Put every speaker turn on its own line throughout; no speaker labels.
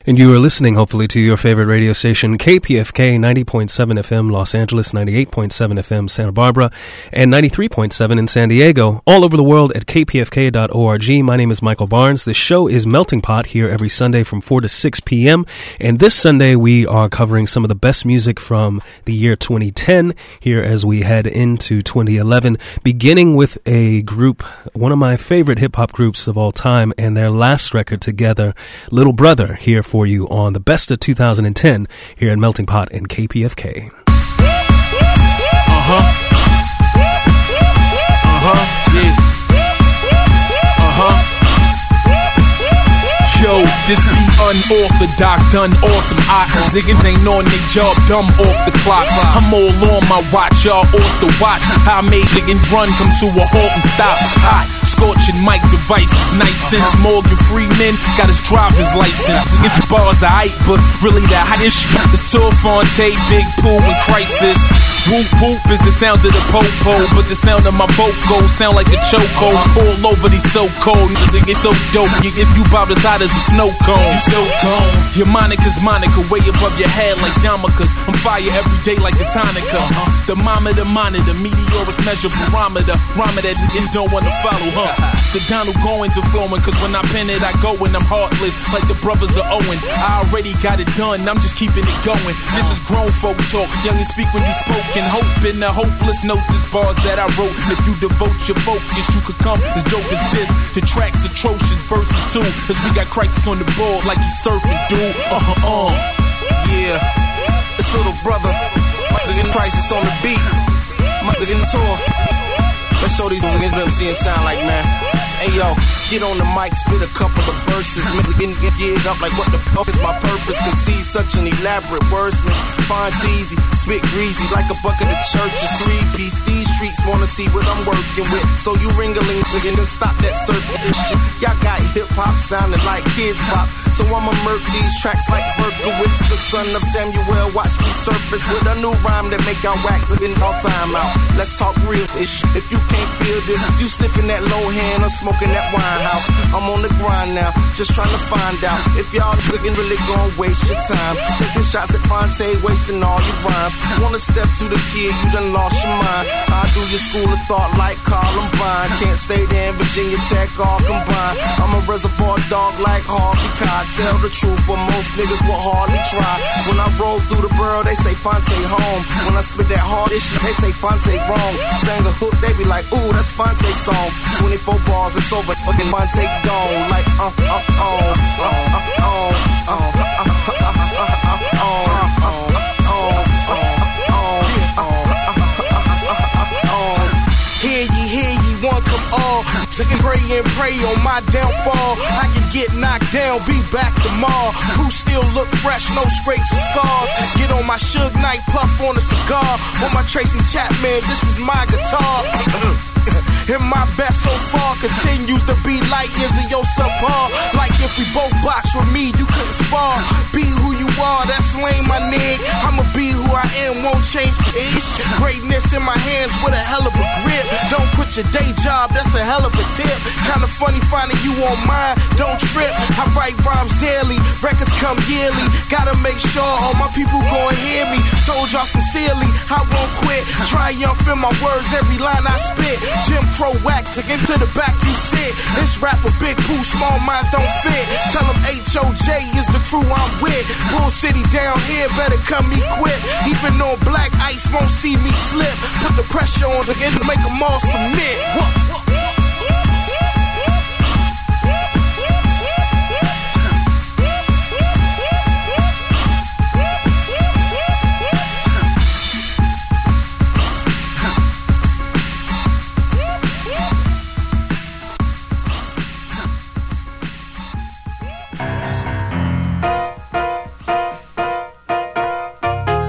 And you are listening, hopefully, to your favorite radio station, KPFK 90.7 FM Los Angeles, 98.7 FM Santa Barbara, and 93.7 in San Diego. All over the world at kpfk.org. My name is Michael Barnes. The show is Melting Pot here every Sunday from 4 to 6 p.m. And this Sunday, we are covering some of the best music from the year 2010 here as we head into 2011, beginning with a group, one of my favorite hip-hop groups of all time, and their last record together, Little Brother, here for you on the best of 2010 here at Melting Pot and KPFK.
Yo, this be unorthodox, done awesome. Ziggins ain't on they job, dumb off the clock. I'm all on my watch, y'all off the watch. How I made Ziggins run, come to a halt and stop. Hot, scorching mic devices, nice since Morgan Freeman got his driver's license. Ziggins bars are hype, but really the hottest is Tour Fonte, Big Pooh, and Crisis. Whoop whoop is the sound of the po-po, but the sound of my vocals sound like a choco. All over these so cold, niggas get so dope. If you bob as hot as a snow cone, you so gone. Your Monica's Monica, way above your head like yarmulkes. I'm fire every day like it's Hanukkah. The monitor, meteoric measure barometer. Rhyme that you don't wanna follow, The Donald Goins are flowing, cause when I pen it, I go and I'm heartless, like the brothers of Owen. I already got it done, I'm just keeping it going. This is grown folk talk, young and speak when you spoke. And hope in the hopeless note, this bars that I wrote. If you devote your focus, you could come as dope as this. The track's atrocious, verses too, cause we got Crisis on the board like he's surfing, dude.
Yeah, it's Little Brother. Michael getting Crisis on the beat. Michael getting tour. Let's show these niggas let them see and sound like, man. Hey yo, get on the mic, spit a couple of verses. Getting geared up like what the fuck is my purpose? Cause he's such an elaborate wordsman. Fine teasy, spit greasy like a bucket of churches. 3-piece, these streets wanna see what I'm working with. So you ringlings again, then stop that circuit shit. Y'all got hip hop sounding like kids pop. So I'ma murk these tracks like Berkowitz, the son of Samuel. Watch me surface with a new rhyme that make y'all wax again all time out. Let's talk real ish. If you can't feel this, you sniffing that low hand or smoking that wine house. I'm on the grind now, just trying to find out if y'all looking really gonna waste your time. Taking shots at Fonte, wasting all your rhymes. Wanna step to the kid, you done lost your mind. I do your school of thought like Columbine. Can't stay there in Virginia Tech all combined. I'm a reservoir dog like Harvey Cotton. Tell the truth, but most niggas will hardly try. When I roll through the world, they say Fonte home. When I spit that hard issue, they say Fonte wrong. Sang a hook, they be like, ooh, that's Fonte's song. 24 bars, it's over, fucking Fonte gone. Like, Hear ye, one come all. So can pray on my downfall. I can get knocked down, be back tomorrow. Who still look fresh, no scrapes and scars. Get on my Suge Knight, puff on a cigar. On my Tracy Chapman, this is my guitar. And my best so far continues to be light years of your subpar. Like if we both box with me, you couldn't spar. Be who you are, that's lame, my nigga. I'ma be who I am, won't change for ish. Greatness in my hands with a hell of a grip. Don't quit your day job, that's a hell of a tip. Kinda funny finding you on mine, don't trip. I write rhymes daily, records come yearly. Gotta make sure all my people gon' hear me. Told y'all sincerely, I won't quit. Triumph in my words, every line I spit. Jim Crow wax again to the back you sit. This rapper Big Pooh, small minds don't fit. Tell them HOJ is the crew I'm with. Bull City down here, better come equipped. Even though Black Ice won't see me slip. Put the pressure on again to make them all submit.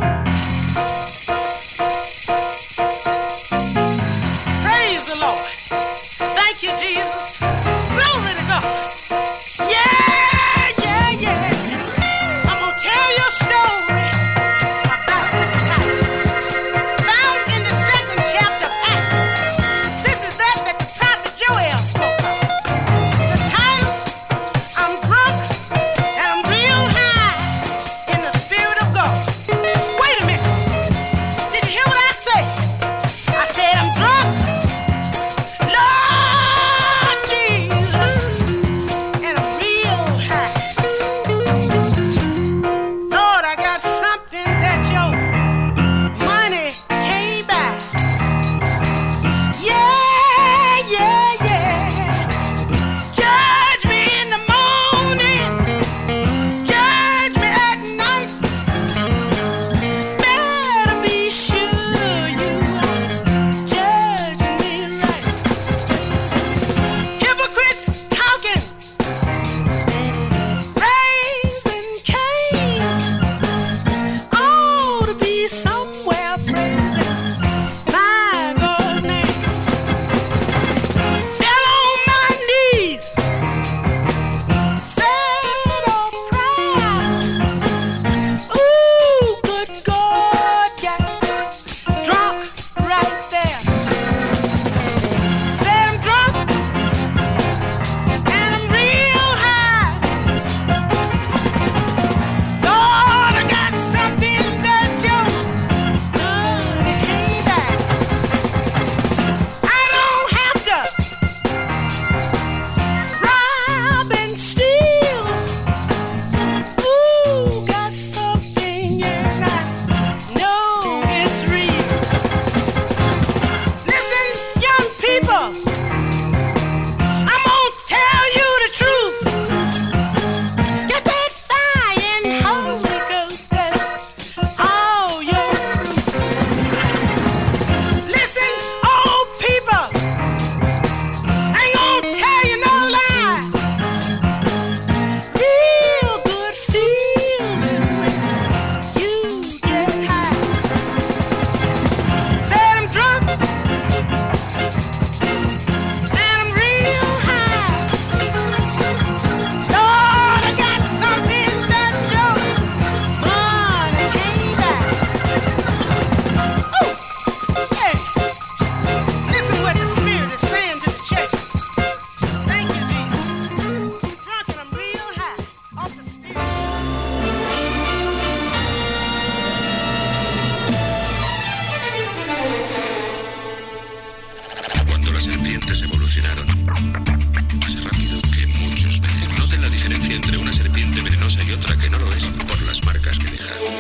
Praise the Lord.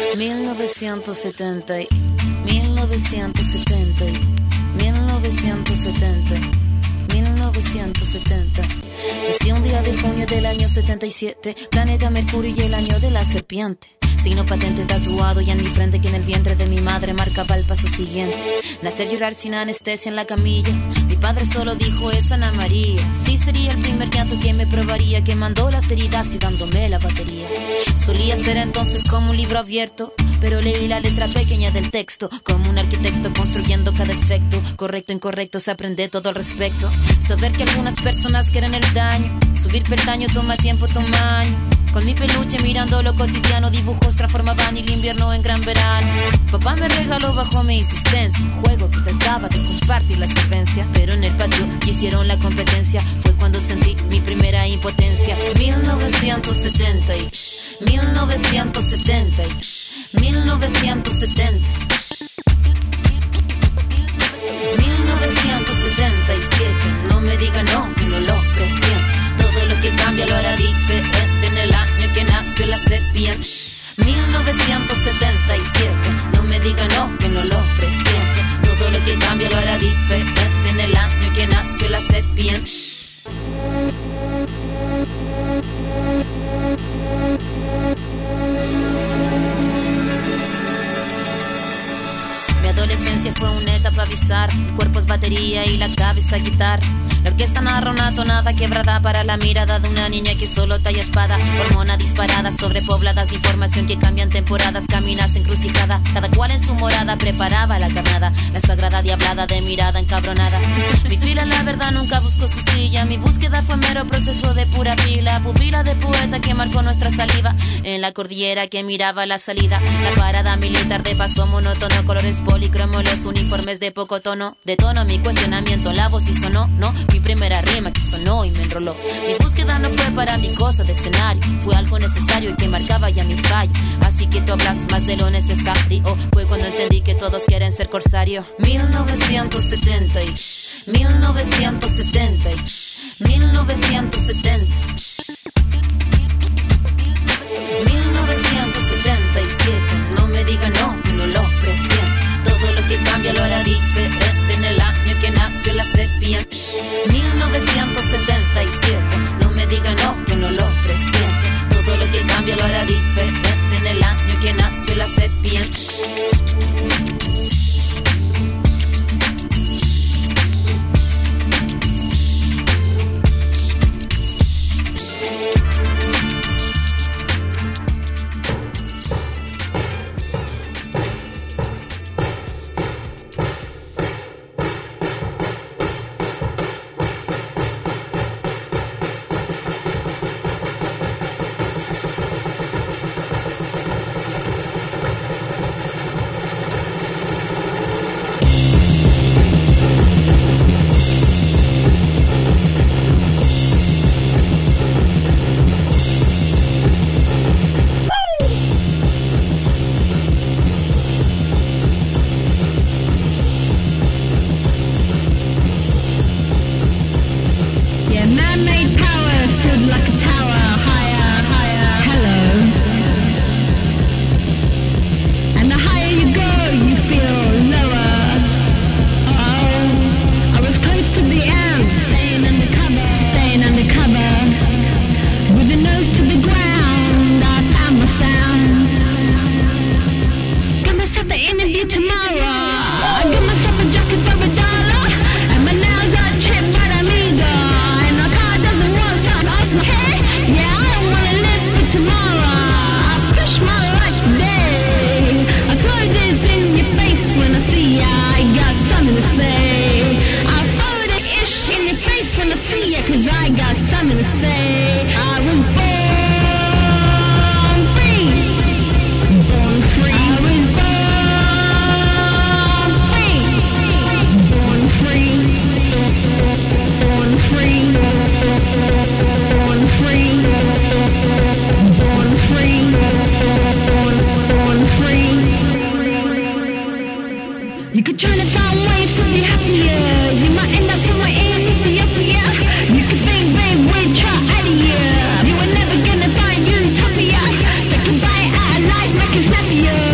1970, 1970, 1970, 1970. Nací un día de junio del año 77, planeta Mercurio y el año de la serpiente. Signo patente tatuado y en mi frente que en el vientre de mi madre marcaba el paso siguiente. Nacer, llorar sin anestesia en la camilla. Mi padre solo dijo es Ana María. Sí, sería el primer llanto que me probaría, que mandó las heridas y dándome la batería. Solía ser entonces como un libro abierto, pero leí la letra pequeña del texto, como un arquitecto construyendo cada efecto. Correcto, incorrecto, se aprende todo al respecto. Saber que algunas personas quieren el daño, subir peldaño toma tiempo, toma año. Con mi peluche mirando lo cotidiano, dibujos transformaban el invierno en gran verano. Papá me regaló bajo mi insistencia un juego que trataba de compartir la solvencia, pero en el patio hicieron la competencia. Fue cuando sentí mi primera impotencia. 1970, 1970, 1970, 1977. No me diga no, que no lo presiento. Todo lo que cambia lo hará diferente en el año que nació la serpiente. 1977. No me diga no, que no lo presiento. Todo lo que cambia lo hará diferente en el año que nació la serpiente. Mi adolescencia fue una etapa bizarra. El cuerpo es batería y la cabeza guitarra. La orquesta narra una tonada quebrada para la mirada de una niña que solo talla espada. Hormona disparada, sobrepobladas de información que cambian temporadas. Caminas encrucijada, cada cual en su morada preparaba la carnada. La sagrada diablada de mirada encabronada. Mi fila, la verdad, nunca buscó su silla. Mi búsqueda fue mero proceso de pura pila. Pupila de poeta que marcó nuestra saliva. En la cordillera que miraba la salida. La parada militar de paso monótono. Colores policromos, los uniformes de poco tono. De tono mi cuestionamiento, la voz y sonó, no. Mi primera rima que sonó y me enroló. Mi búsqueda no fue para mi cosa de escenario, fue algo necesario y que marcaba ya mi fallo. Así que tú hablas más de lo necesario. Fue cuando entendí que todos quieren ser corsario. 1970, 1970, 1970, 1977. No me diga no, que no lo presiento. Todo lo que cambia lo hará diferente en el año que nació la serpiente. 1977. No me diga no, que no lo presiento. Todo lo que cambia lo hará diferente en el año que nació la serpiente. You could try to find ways to be happier. You might end up somewhere in Ethiopia. You could think, babe, we'd try out of here. You were never gonna find utopia. Take a bite out of life, make it snappier.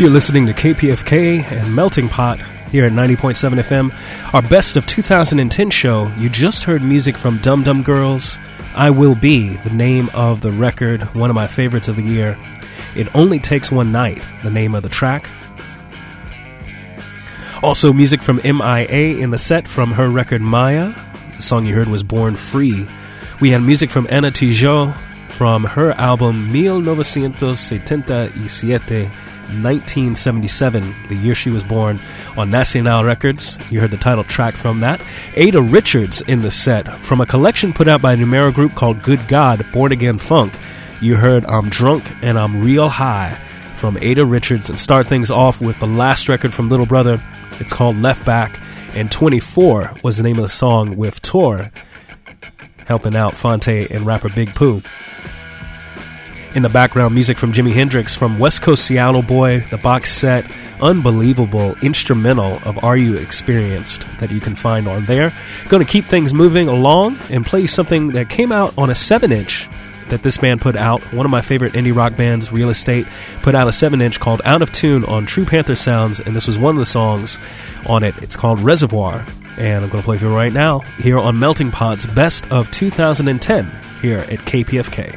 You're listening to KPFK and Melting Pot here at 90.7 FM. Our Best of 2010 show. You just heard music from Dum Dum Girls. I Will Be, the name of the record, one of my favorites of the year. It Only Takes One Night, the name of the track. Also music from MIA in the set from her record Maya. The song you heard was Born Free. We had music from Ana Tijoux from her album 1977, 1977, the year she was born, on Nacional Records. You heard the title track from that. Ada Richards in the set from a collection put out by a Numero group called Good God, Born Again Funk. You heard I'm Drunk and I'm Real High from Ada Richards. And start things off with the last record from Little Brother. It's called Left Back, and 24 was the name of the song, with Tor helping out Phonte and rapper Big Pooh. In the background, music from Jimi Hendrix from West Coast Seattle Boy, the box set, unbelievable instrumental of Are You Experienced that you can find on there. Going to keep things moving along and play you something that came out on a 7-inch that this band put out. One of my favorite indie rock bands, Real Estate, put out a 7-inch called Out of Tune on True Panther Sounds, and this was one of the songs on it. It's called Reservoir, and I'm going to play for you right now here on Melting Pot's Best of 2010 here at KPFK.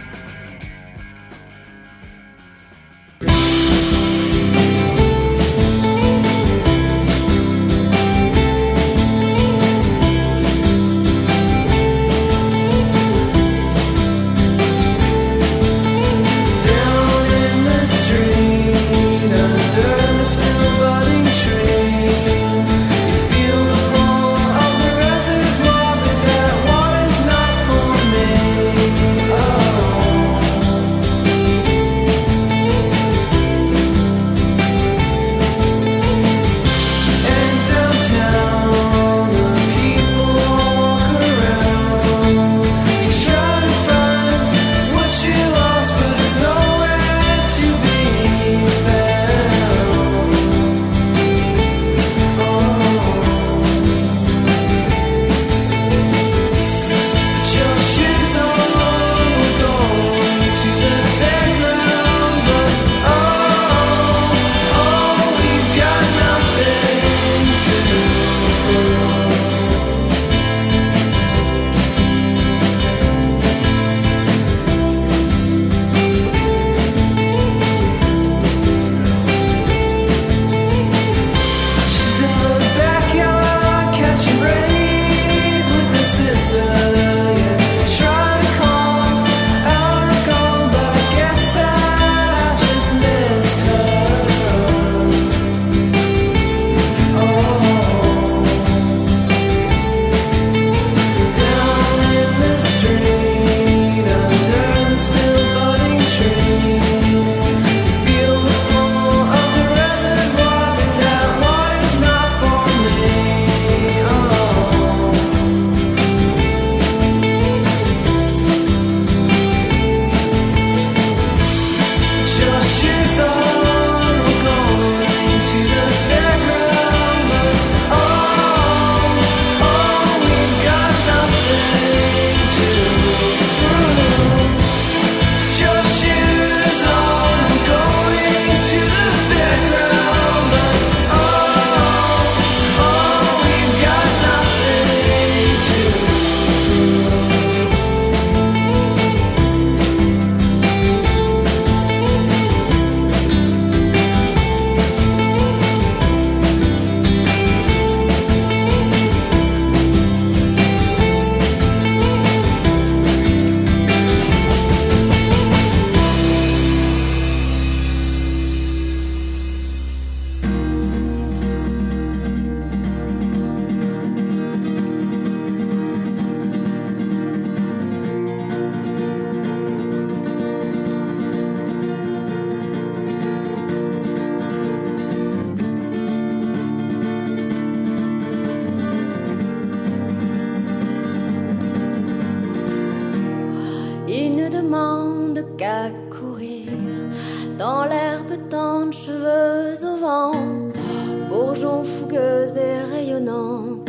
dans l'herbe tendre, cheveux au vent, bourgeons fougueux et rayonnants,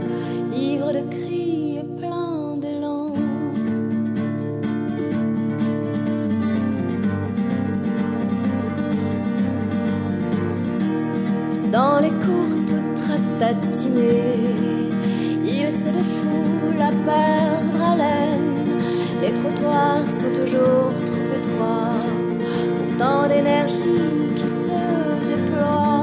ivres de cris et pleins d'élan. à perdre haleine. Les trottoirs sont toujours trop étroits pour tant d'énergie qui se déploie.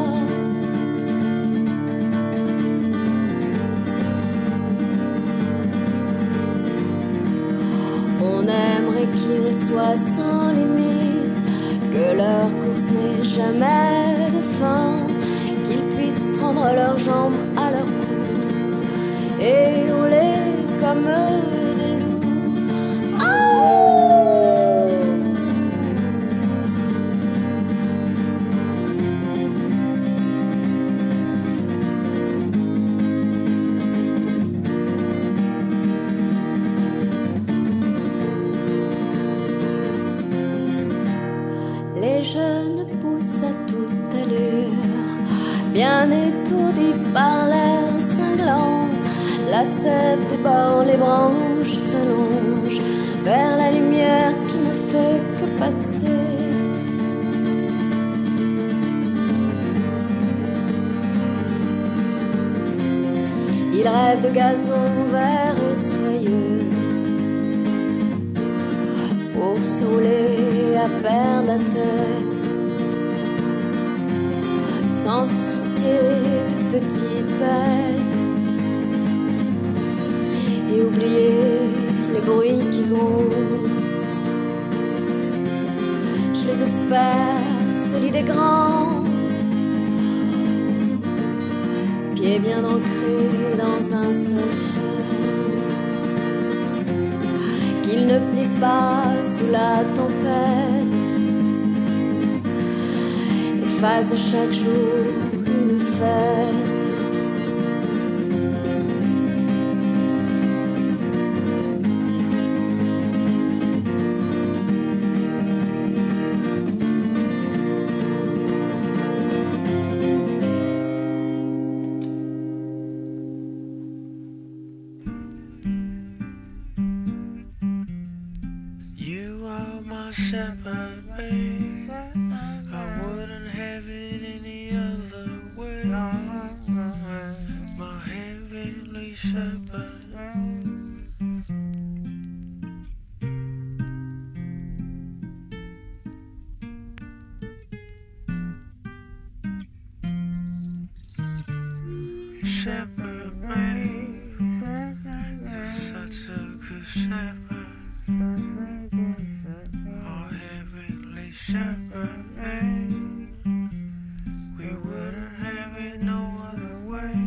On aimerait qu'ils soient sans limite, que leur course n'ait jamais de fin, qu'ils puissent prendre leurs jambes à leur cou et hurler comme des loups. Oh! Les jeunes poussent à toute allure, bien étourdis par l'air cinglant. La sève déborde, les branches s'allongent vers la lumière qui ne fait que passer. Ils rêvent de gazon vert et soyeux pour se rouler à perdre la tête, sans se soucier des petites bêtes et oublier les bruits qui grondent. Je les espère solides et grands, pieds bien ancrés dans un seul feu, qu'ils ne plient pas sous la tempête et fassent chaque jour une fête.
Shepherd, babe, I wouldn't have it any other way. My heavenly shepherd. Shepherd, babe, you're such a good shepherd. Shepherd, babe, we wouldn't have it no other way.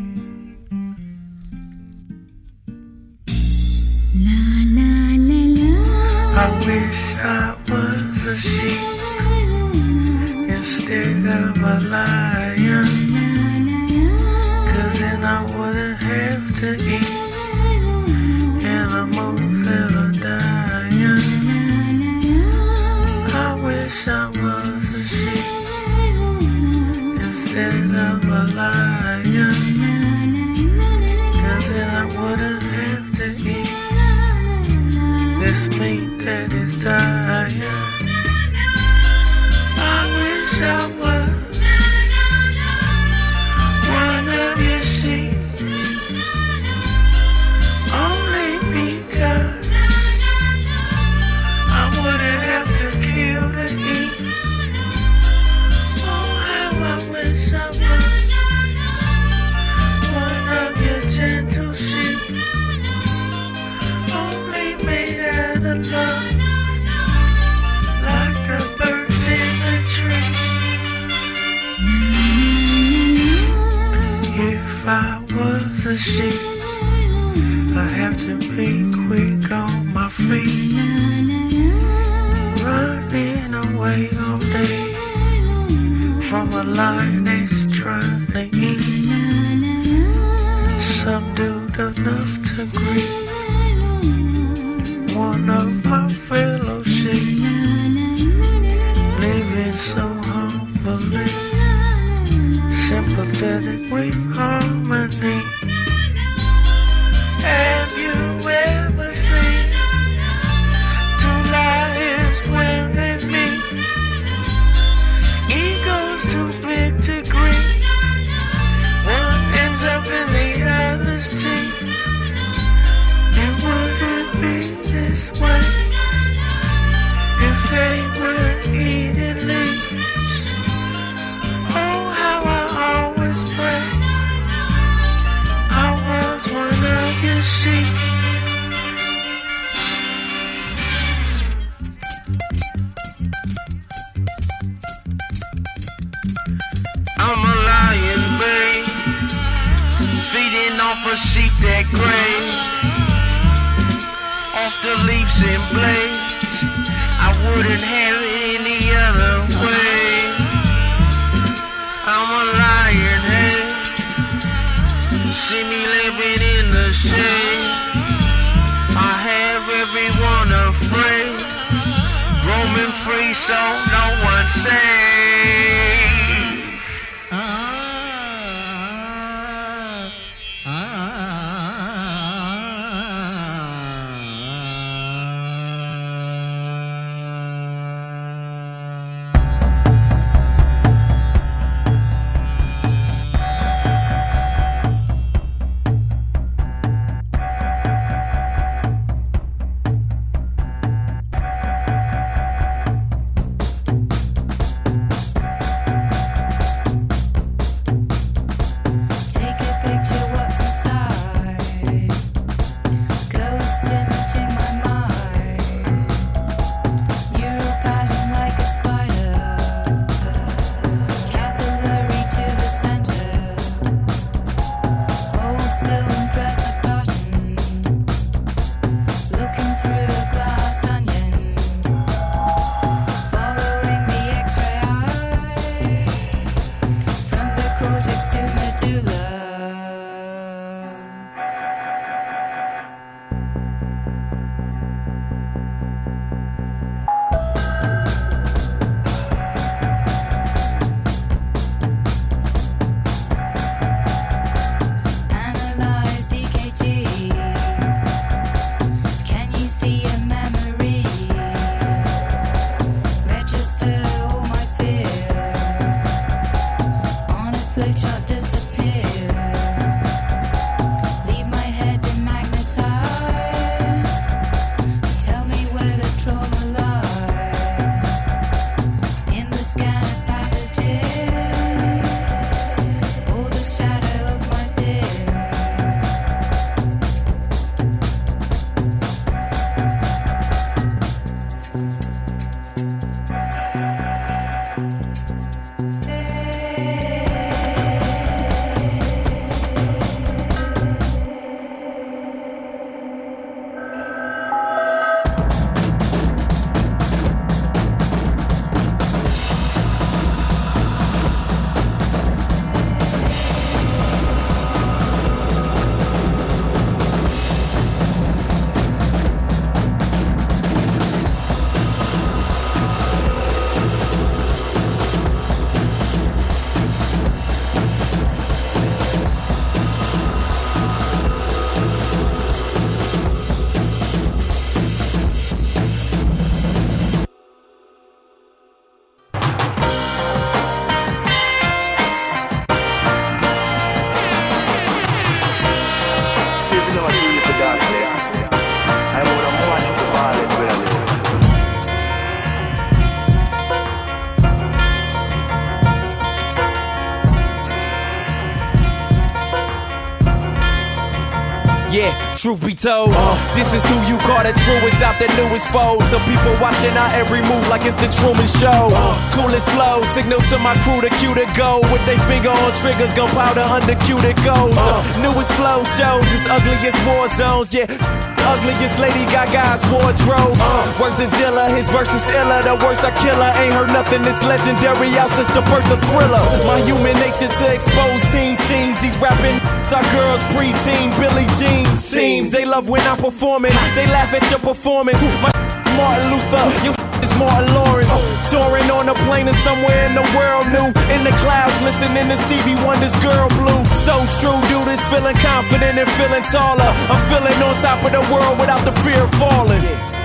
La la la la. I wish I was a sheep instead of a lion, 'cause then I wouldn't have to eat animals that are dying. I wish I was a sheep instead of a lion, 'cause then I wouldn't have to eat this meat that is dying. I wish I was one of your sheep, only because I wouldn't have to kill to eat. Oh, how I wish I was one of your gentle sheep, only made out of love, like the birds in the tree. If I was a sheep, I have to be quick on my feet, running away all day from a lion that's trying to eat, subdued enough to greet one of my fellow sheep, living so humbly, sympathetic with harmony. day we're eating leaves. Oh, how I always pray I was one of your sheep. I'm a lion, babe, feeding off a sheep that graze off the leaves and blades. I wouldn't have it any other way. I'm a lion, hey, see me living in the shade. I have everyone afraid, roaming free so no one safe.
Yeah, truth be told, this is who you call the truest out the newest fold. To people watching our every move like it's the Truman Show. Coolest flow, signal to my crew to cue to go. With they finger on triggers, gunpowder under cue that goes. Newest flow shows its ugliest war zones. Yeah, ugliest Lady Gaga's wardrobe. Words of Dilla, his verses iller. The worst I killer, ain't heard nothing this legendary out since the birth of Thriller. My human nature to expose team scenes. These rapping our girls preteen Billie Jean seems. They love when I'm performing. They laugh at your performance. My Martin Luther, your is Martin Lawrence. Touring on a plane or somewhere in the world new. In the clouds listening to Stevie Wonder's Girl Blue. So true, dude is feeling confident and feeling taller. I'm feeling on top of the world without the fear of falling.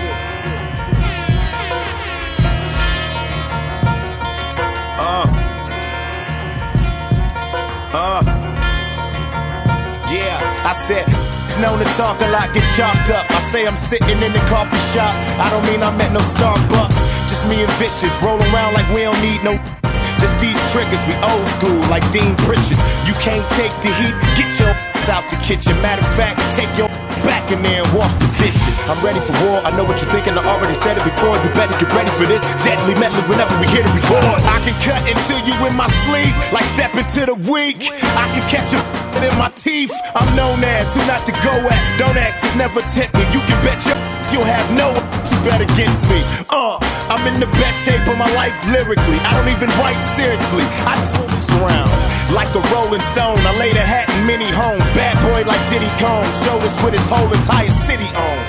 Yeah, I said, known to talk a lot, get chopped up. I say I'm sitting in the coffee shop. I don't mean I'm at no Starbucks. just me and Vicious, roll around like we don't need no. Just these triggers, we old school like Dean Pritchard. You can't take the heat, get your out the kitchen. Matter of fact, take your back in there and wash the dishes. I'm ready for war, I know what you're thinking, I already said it before. You better get ready for this deadly medley whenever we hear to record. I can cut into you in my sleep, like step into the week. I can catch a in my teeth. I'm known as who not to go at. Don't ask, just never tempt me. You can bet you'll have no you bet against me. I'm in the best shape of my life lyrically. I don't even write seriously, I just hold this around like a rolling stone. I laid a hat in many homes. Bad boy like Diddy Combs, showed us what his whole entire city owned.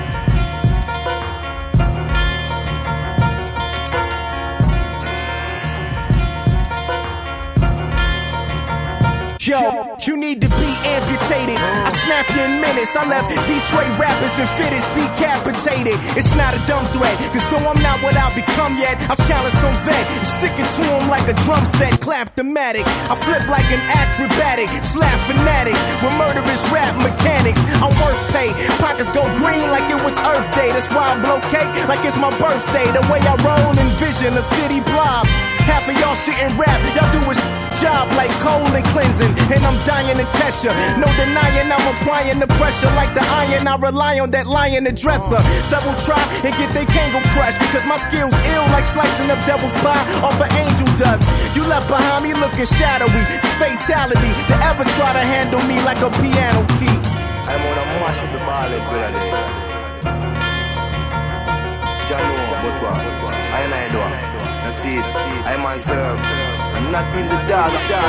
Yo, you need to be amputated. I snap you in minutes. I left Detroit rappers and fitters decapitated. It's not a dumb threat, cause though I'm not what I've become yet, I'll challenge some vet and stick it to him like a drum set, clap-domatic. I flip like an acrobatic, slap fanatics with murderous rap mechanics. I'm worth pay, pockets go green like it was Earth Day. That's why I blow cake like it's my birthday. The way I roll and vision a city blob. Half of y'all shit and rap, y'all do is job like cold and cleansing. And I'm dying to test ya. No denying I'm applying the pressure like the iron. I rely on that lion dresser. Several try and get their kangle crushed, because my skills ill like slicing up devil's pie off an angel dust. You left behind me looking shadowy. It's fatality to ever try to handle me like a piano key.
I'm gonna mash up the ballad, brother. Jano, but what? I do. I see it. I myself. I'm not in the dark.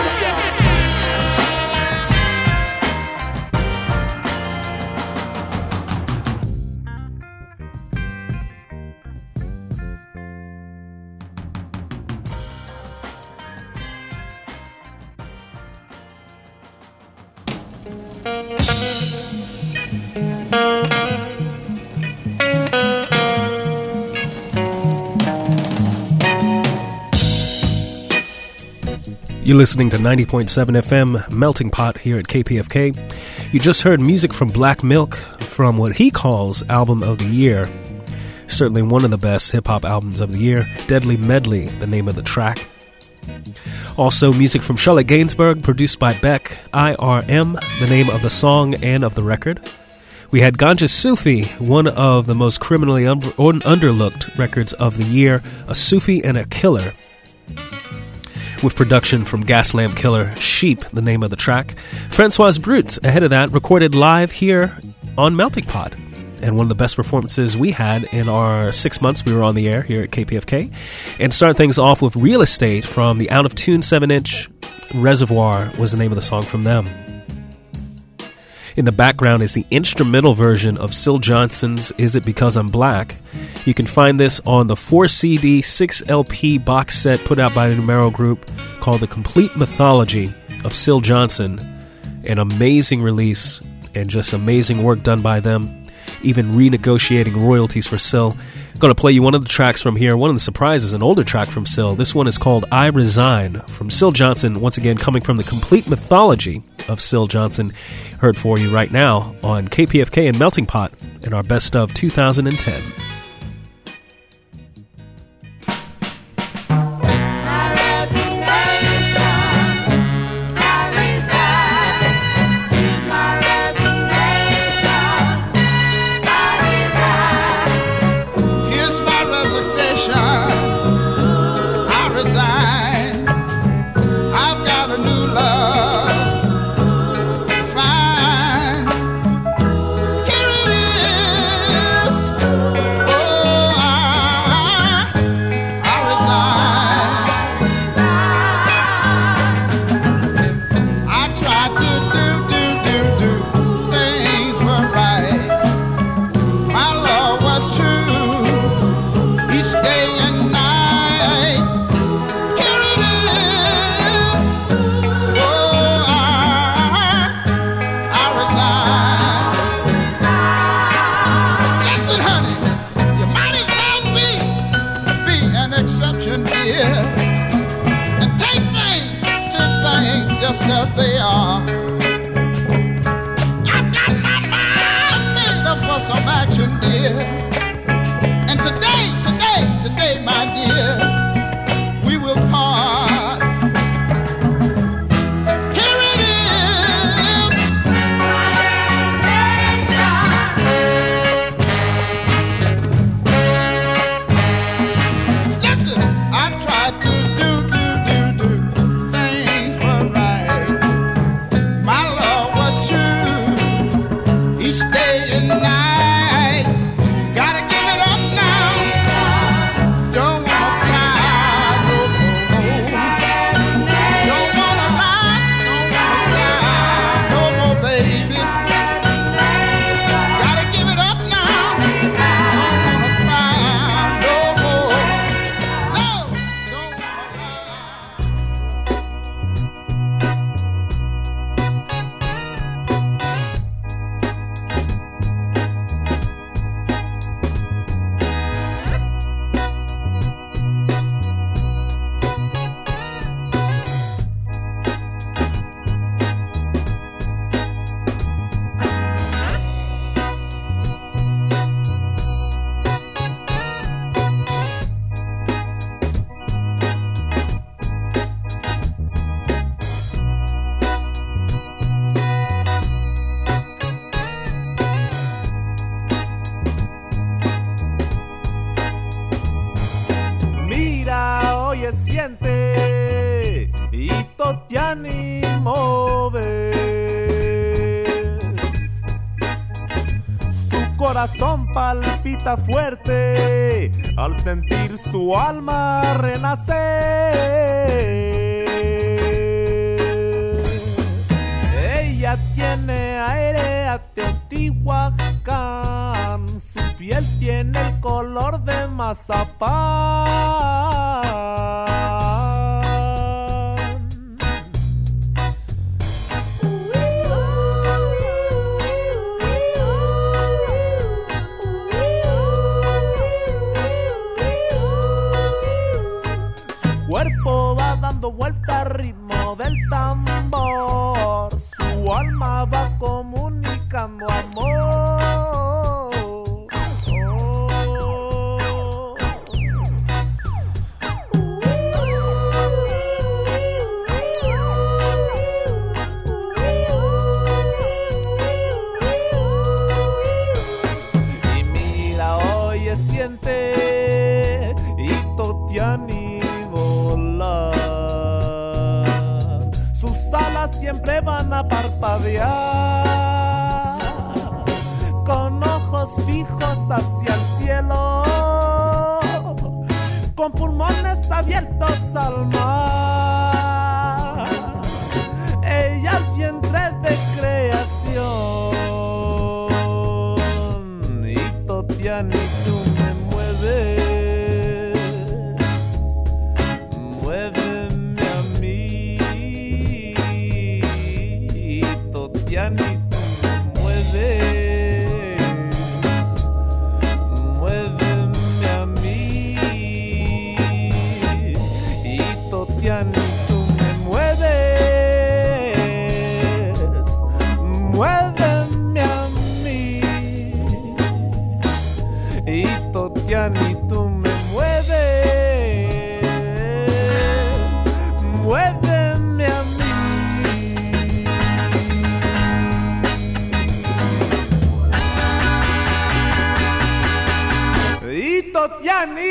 You're listening to 90.7 FM Melting Pot here at KPFK. You just heard music from Black Milk from what he calls Album of the Year. Certainly one of the best hip-hop albums of the year. Deadly Medley, the name of the track. Also music from Charlotte Gainsbourg, produced by Beck, IRM, the name of the song and of the record. We had Ganja Sufi, one of the most criminally underlooked records of the year, A Sufi and a Killer, with production from Gaslamp Killer, Sheep, the name of the track. Francoise Brut, ahead of that, recorded live here on Melting Pot. And one of the best performances we had in our 6 months we were on the air here at KPFK. And start things off with Real Estate from the Out of Tune 7-inch. Reservoir was the name of the song from them. In the background is the instrumental version of Syl Johnson's Is It Because I'm Black. You can find this on the 4-CD, 6-LP box set put out by the Numero Group called The Complete Mythology of Syl Johnson. An amazing release and just amazing work done by them, even renegotiating royalties for Syl. Going to play you one of the tracks from here. One of the surprises, an older track from Syl. This one is called I Resign from Syl Johnson, once again coming from the Complete Mythology of Syl Johnson. Heard for you right now on KPFK and Melting Pot in our Best of 2010.
Today oye, siente y te animo ver. Su corazón palpita fuerte al sentir su alma renacer. Ella tiene aire a Teotihuacán, su piel tiene el color de mazapán. Su cuerpo va dando vuelta al ritmo del tambor, su alma va comunicando amor. Y mira, oye, siente y Totiani volar. Sus alas siempre van a parpadear, con ojos fijos hacia el cielo, con pulmones abiertos al mar. Ella es vientre de creación, y Totiani, tú me mueves, muéveme a mí, y Totiani, tú me mueves, muéveme a mí, y Totiani, tú me mueves, muéveme a mí, y Totiani, tú me mueves, muéveme a mí. Y Totiani.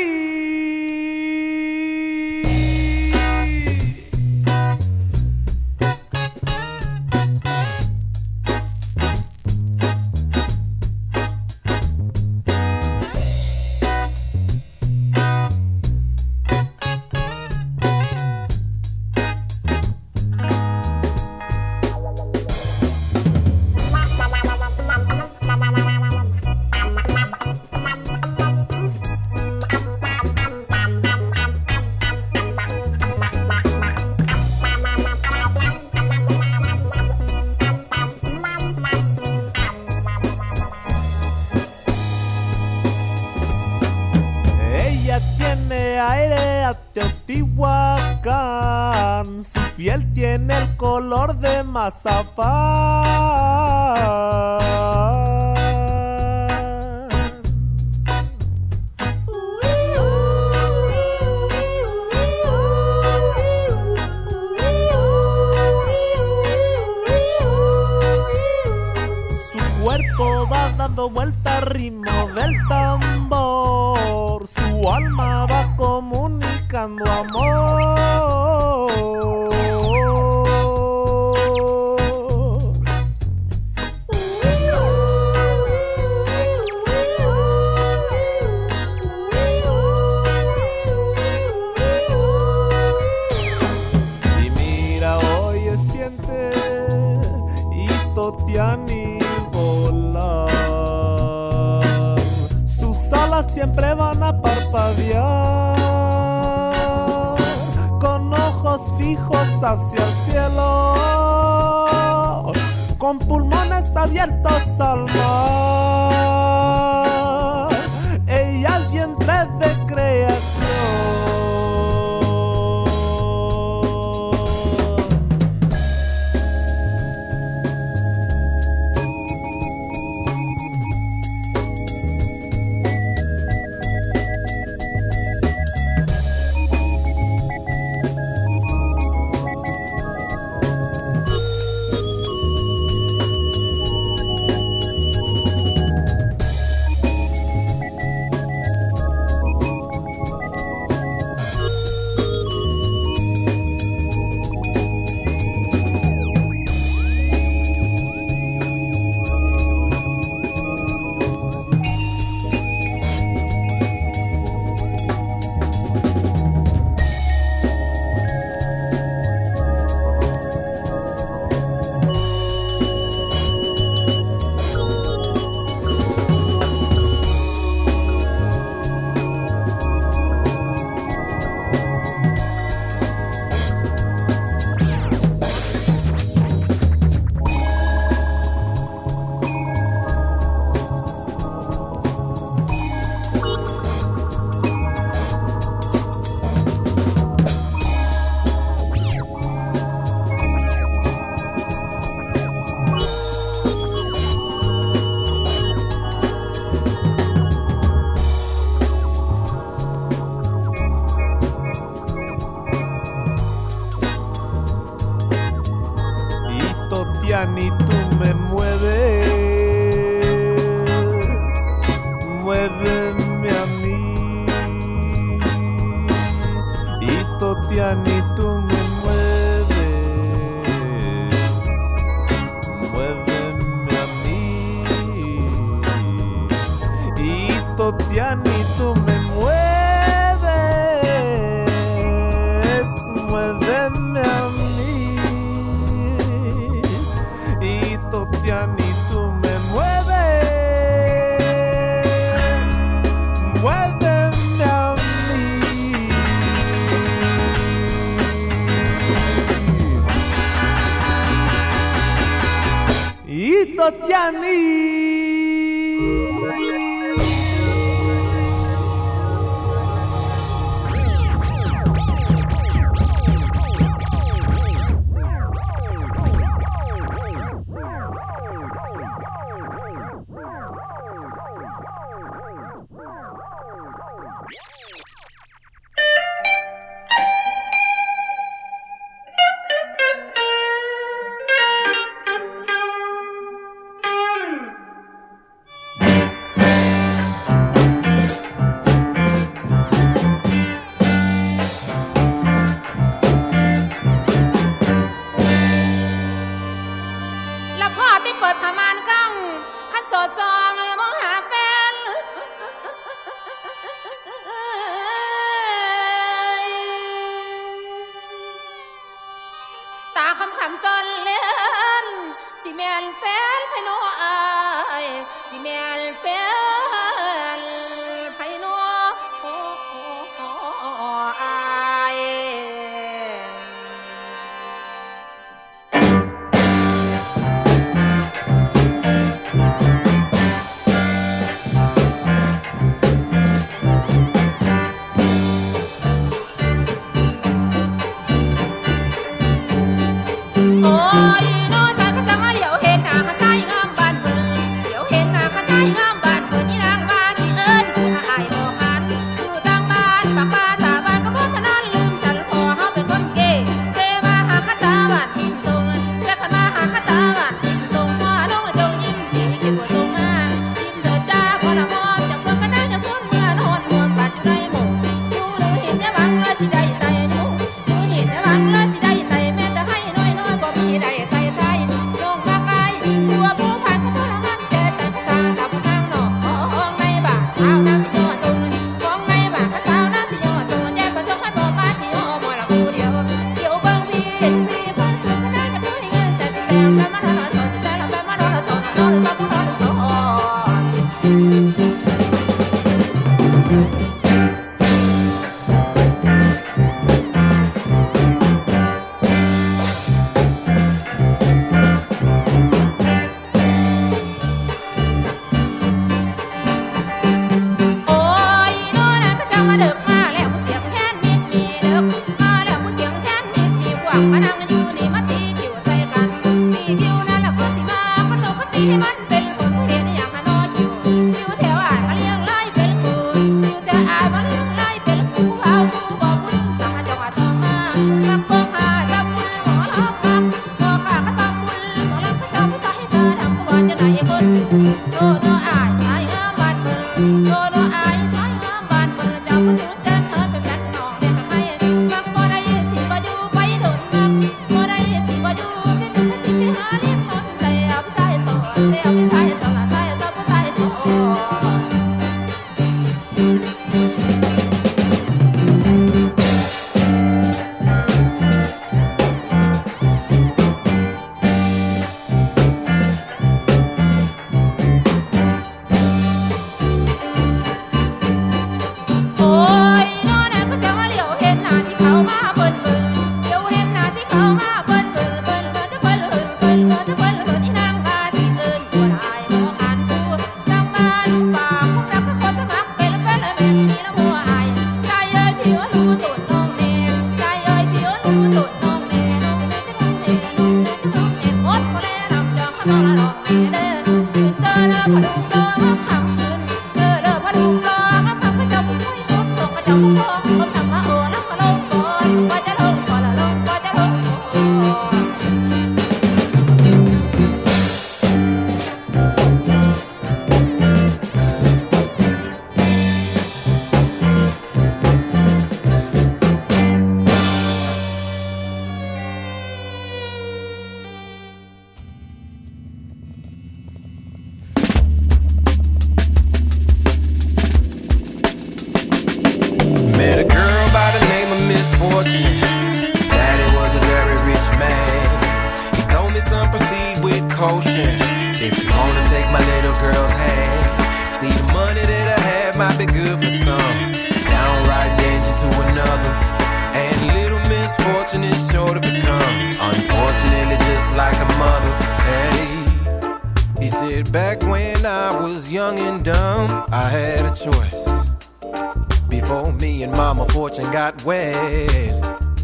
Ella tiene aire a Teotihuacán, su piel tiene el color de mazapán. Su cuerpo va dando vuelta al ritmo del tambor, su alma va comunicando amor. Y mira, oye, siente y Totiani volar. Sus alas siempre van a parpadear, con ojos fijos hacia el cielo, con pulmones abiertos al mar. Ella es vientre de creación. muéveme a mí. Y Totiani, tú me mueves, muéveme a mí. Y Totiani, tú me mueves, muéveme a mí. Y Totiani, tú me mueves, muéveme a mí. Y Totiani.
แล้วพ่อที่เปิดผ้าม่านกั้งคันโสดซองมองหาแฟนตาคำซ้อนเล่นสิแม่นแฟนไผโนอายสิแม่นแฟนไผโนอาย โอ้ยน้องชายเขาจะมาเดี๋ยวเห็นหน้าเขาใจงามบานเบิ่งเดี๋ยวเห็นหน้าเขาใจงามบานเบิ่งนี่นางว่าสิเอิ้นถ้าอายบ่คันอยู่ต่างบ้านปากบ้านตาบ้านก็บ่ทันนั้นลืมฉันพอเฮาเป็นคนเก๋เจมาหาข้าตาบ้านทิ้งทรงแต่คันมาหาข้าตาบ้านทิ้งทรงว่าน้องจงยิ้มดีคิดว่าทรงมายิ้มเถิดจ้าบ่ละมอมจักเบิ่งกันนั่งจักคนเมื่อนอนม่วนปัดอยู่ในหมู่ดูหรือเห็นได้บังเลยสิได้ใจดูเห็นได้บังเลยสิได้ใจแม้แต่ให้น้อยบ่มีได้ใจใจน้องรักอายดีกว่าผู้ผ่านเขาทรมานแก่ใจภาษาตาบ่ทางนอกของในบ้านเฮานาสิย่อจงของในบ้านเฮานาสิย่อจงแย่บ่จงคันบ่มาสิย่อบ่ละผู้เดียวเดี๋ยวเบิ่งพี่เห็นพี่คนสวยคนนั้นจะผู้หญิงแสนสิแสนจะมาทอดสอนสิแสนแล้วมาทอดสอนทอดสอนผู้ทอดสอนโอ้ยโน่นน่ะเขาจะมาเดึกมาแล้วผู้เสียงแค้นมิดมีเดึกมาแล้วผู้เสียงแค้นมิดมีพวกมานั่งอยู่นี่มาตีคิวใส่กันตีคิวนั่นแหละก็สิมาคนโตคนตีให้มันเป็นคนผู้เห็นอย่างหาน้อคิวคิวแถวอ่านมาเลี้ยงไล่เป็นกูคิวแถวอ่านมาเลี้ยงไล่เป็นกูเอากูบอกมึงสั่งมาจังหวะสองมาทักโกหาซับบุญหมอลำครับโกขาก็ซับบุญหมอลำก็ซับผู้ใส่เธอทำกูว่าจะไหนคนโตโตอายชายงามบานเบิ่งโตโตอายชายงามบานเบิ่งเจ้าผู้สูงเจริญเถิดเป็นแฟนน้องเด็กกับใครมักบ่ได้สิบ่อยู่ไปโดนมักบ่ได้สิบ่อยู่เป็นคนสิไปหาเลี้ยงนอนใส่เอาไปใส่โซ่ใส่เอาไปใส่โซ่ละใส่เอาผู้ใส่โซ่ โอ้ยโน่นน่ะเขาจะมาเลี้ยวเห็นหน้าสิเขามาเบิ่นเบิ่นเลี้ยวเห็นหน้าสิเขามาเบิ่นเบิ่นเบิ่นเบิ่นจะเบิ่นเบิ่นเบิ่นเบิ่นจะเบิ่นเบิ่นอีนางว่าสิเอิ้นบ่ได้บ่คันชูตั้งบ้านฝากคนรักคนสมัครเป็นแฟนและแม่มีละมัวอายใจเอ้ยพี่ว่ารู้ตูดน้องแน่ใจเอ้ยพี่ว่ารู้ตูดน้องแน่น้องแน่จะน้องแน่น้องแน่จะน้องแน่อดบ่แลนำจังเขาน้องละน้องแม่เด้อเป็นเด้อนะพะดุงเด้อมาคำคืนเด้อเด้อพะดุงเด้อมาคำพระเจ้าผู้ช่วยทุกตกพระเจ้าผู้ครองผมทำมาโอ้แล้วมาลงก่อนว่าจะลงก่อนละลงว่าจะลงก่อน
that I have might be good for some. It's downright danger to another. And little misfortune is sure to become, unfortunately, just like a mother. Hey, he said, back when I was young and dumb, I had a choice. Before me and Mama Fortune got wed.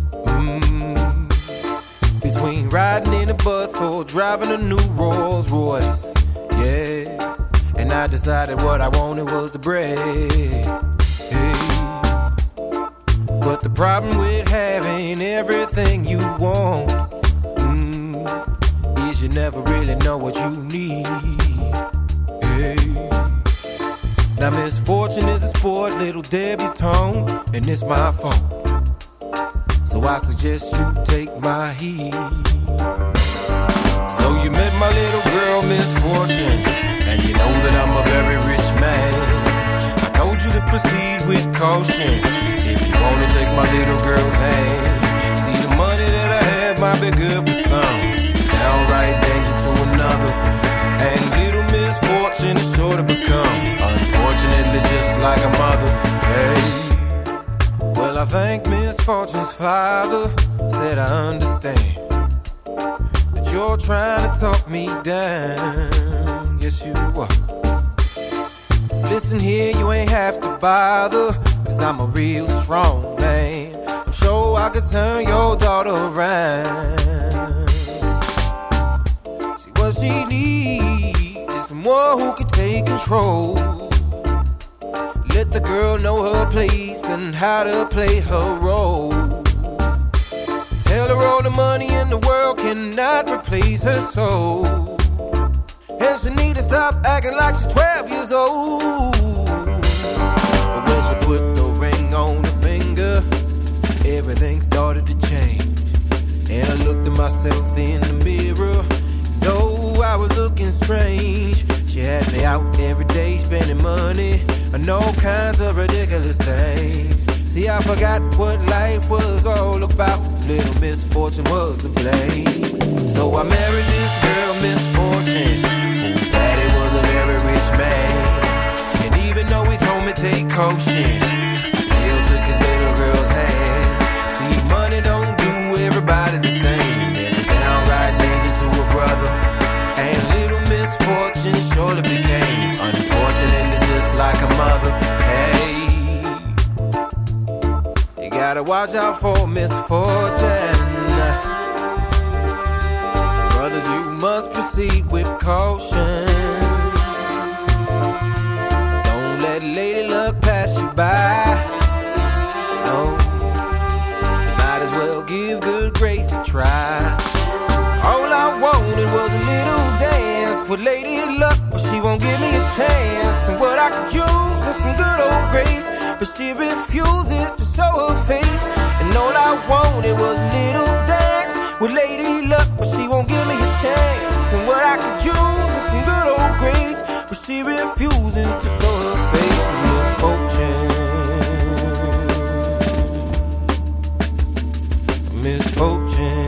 Between riding in a bus or driving a new Rolls Royce. Yeah. And I decided what I wanted was the bread. Hey. But the problem with having everything you want is you never really know what you need. Hey. Now misfortune is a sport, little debutante, and it's my fault. So I suggest you take my heed. So you met my little girl, Misfortune, and you know that I'm a very rich man. I told you to proceed with caution if you wanna take my little girl's hand. See, the money that I have might be good for some, downright danger to another. And little misfortune is sure to become, unfortunately, just like a mother. Hey, well, I think Misfortune's father said, I understand that you're trying to talk me down. Yes, you are. Listen here, you ain't have to bother, cause I'm a real strong man. I'm sure I could turn your daughter around. See, what she needs is someone who can take control. Let the girl know her place and how to play her role. Tell her all the money in the world cannot replace her soul. And she need to stop acting like she's 12 years old. But when she put the ring on her finger, everything started to change. And I looked at myself in the mirror. No, I was looking strange. She had me out every day spending money on all kinds of ridiculous things. See, I forgot what life was all about. Little misfortune was to blame. So I married this girl, Misfortune, whose daddy was a very rich man. And even though he told me take caution, I still took his little girl's hand. See, money don't do everybody the same. There was downright danger to a brother, and little misfortune surely became, unfortunately, just like a mother. Hey, you gotta watch out for misfortune. Brothers, you must proceed with caution. Don't let lady luck pass you by. No, you might as well give good grace a try. All I wanted was a little dance with Lady Luck, but she won't give me a chance. And what I could use is some good old grace, but she refuses to show her face. And all I wanted was a little dance with Lady Luck, but she won't give me a chance. And what I could use is some good old grace, but she refuses to show her face. Misfortune, misfortune.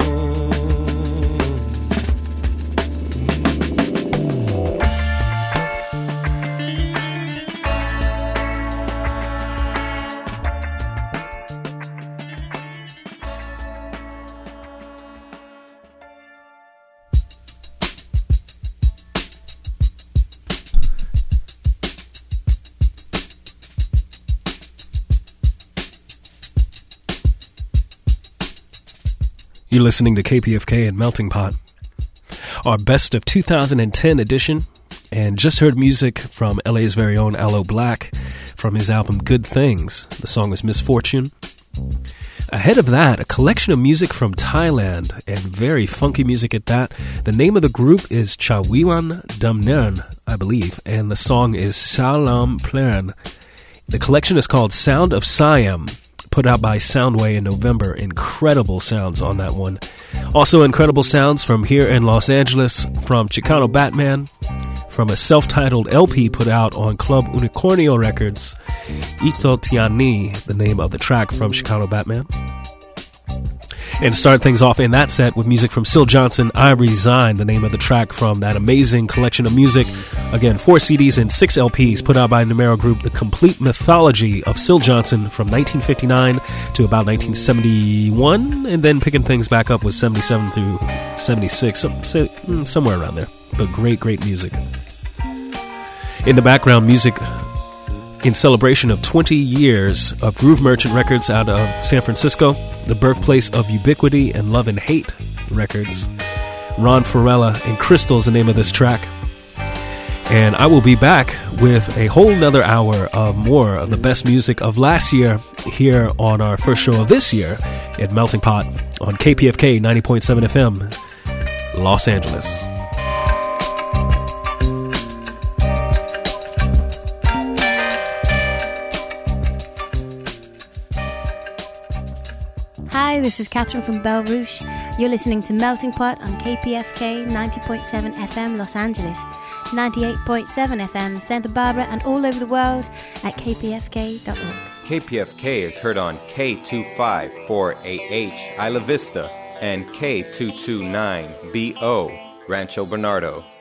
You're listening to KPFK and Melting Pot, our best of 2010 edition, and just heard music from LA's very own Aloe Black from his album Good Things. The song was Misfortune. Ahead of that, a collection of music from Thailand, and very funky music at that. The name of the group is Chawiwan Damnern, I believe, and the song is Salam Plern. The collection is called Sound of Siam, put out by Soundway in November. Incredible sounds on that one. Also incredible sounds from here in Los Angeles, from Chicano Batman, from a self-titled LP put out on Club Unicornio Records, Ito Tiani, the name of the track from Chicano Batman. And start things off in that set with music from Syl Johnson, I Resign, the name of the track from that amazing collection of music. Again, 4 CDs and 6 LPs put out by Numero Group, the complete mythology of Syl Johnson from 1959 to about 1971, and then picking things back up with 77 through 76, somewhere around there. But great, great music. In the background, music in celebration of 20 years of Groove Merchant Records out of San Francisco, the birthplace of Ubiquity and Love and Hate Records. Ron Farella and Crystal is the name of this track. And I will be back with a whole nother hour of more of the best music of last year here on our first show of this year at Melting Pot on KPFK 90.7 FM, Los Angeles.
Hi, this is Catherine from Belle Rouge. You're listening to Melting Pot on KPFK 90.7 FM Los Angeles, 98.7 FM Santa Barbara, and all over the world at kpfk.org.
KPFK is heard on K254AH Isla Vista and K229BO Rancho Bernardo.